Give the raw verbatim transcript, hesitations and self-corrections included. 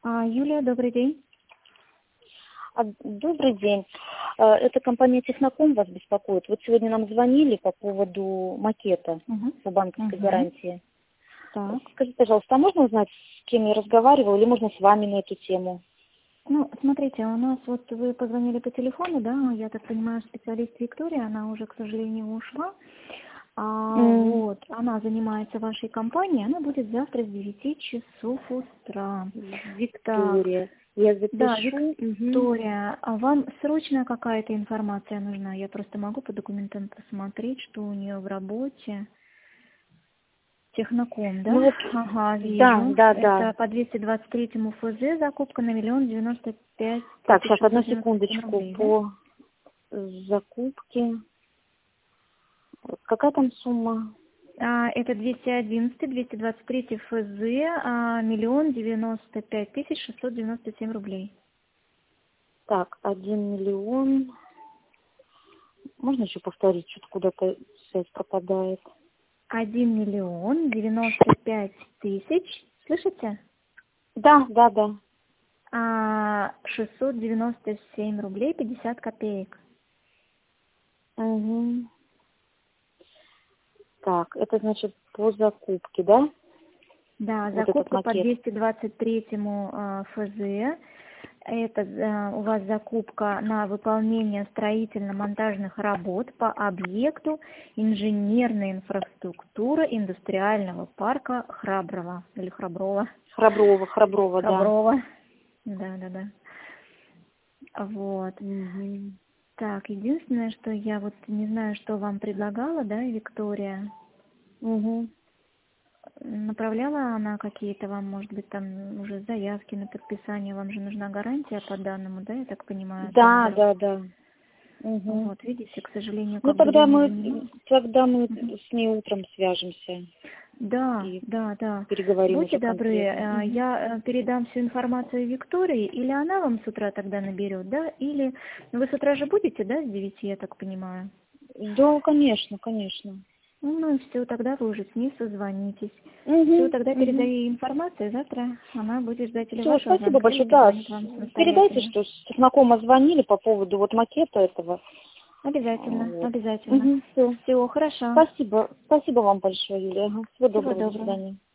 А, Юлия, добрый день. А, Добрый день. А, Это компания Техноком вас беспокоит. Вот сегодня нам звонили по поводу макета Угу. по банковской Угу. гарантии. Так. Скажите, пожалуйста, а можно узнать, с кем я разговаривала, или можно с вами на эту тему? Ну, смотрите, у нас вот вы позвонили по телефону, да, я так понимаю, специалист Виктория, она уже, к сожалению, ушла. А, М, вот, она занимается вашей компанией, она будет завтра с девяти часов утра. Так, Виктория. Я да, запишу. Мгм. Виктория, а вам срочная какая-то информация нужна? Я просто могу по документам посмотреть, что у нее в работе. Техноком, Ну да? вот, Ага, да, вижу. да, Это да. по двести двадцать третьему ФЗ закупка на миллион девяносто пять Так, тысяч сейчас, одну шестьсот девяносто семь секундочку. рублей, да? По закупке. Какая там сумма? А, это двести одиннадцать, двести двадцать три ФЗ, а, миллион девяносто пять тысяч шестьсот девяносто семь рублей. Так, один миллион. Можно еще повторить, что-то куда-то связь пропадает. Один миллион девяносто пять тысяч, слышите? Да, да, да. А, шестьсот девяносто семь рублей пятьдесят копеек. Угу. Так, это значит по закупке, да? Да, Вот этот закупка по макет. двести двадцать третьему э, ФЗ. Это э, у вас закупка на выполнение строительно-монтажных работ по объекту инженерной инфраструктуры индустриального парка Храброво или Храброво. Храброва, Храброва, да. Храброво. Да, да, да. Вот. Угу. Так, единственное, что я вот не знаю, что вам предлагала, да, Виктория. Угу. Направляла она какие-то вам, может быть, там уже заявки на подписание, вам же нужна гарантия по данному, да, я так понимаю, Да, тендеру. да, да. Угу. Вот, видите, к сожалению, Ну как бы я тогда не мы занимаюсь. тогда мы Мгм. с ней утром свяжемся Да, и да, да. переговорим Будьте уже добры, конкретно. э, Угу. я э, передам всю информацию Виктории, или она вам с утра тогда наберет, да, или вы с утра же будете, да, с девяти, я так понимаю. Да, конечно, конечно. Ну, все, тогда вы уже с ней созвонитесь. Все, Угу. тогда Угу. передаю ей информацию, завтра она будет ждать или Все, вашего спасибо звонка, или большое. Да, позвонит вам с- передайте, самостоятельно. что с Технокома звонили по поводу вот макета этого. А, Обязательно, Вот. обязательно. Угу, все. Всего хорошо. Спасибо. Спасибо вам большое, Юлия. Ага. Всего Всего доброго. До доброго. свидания.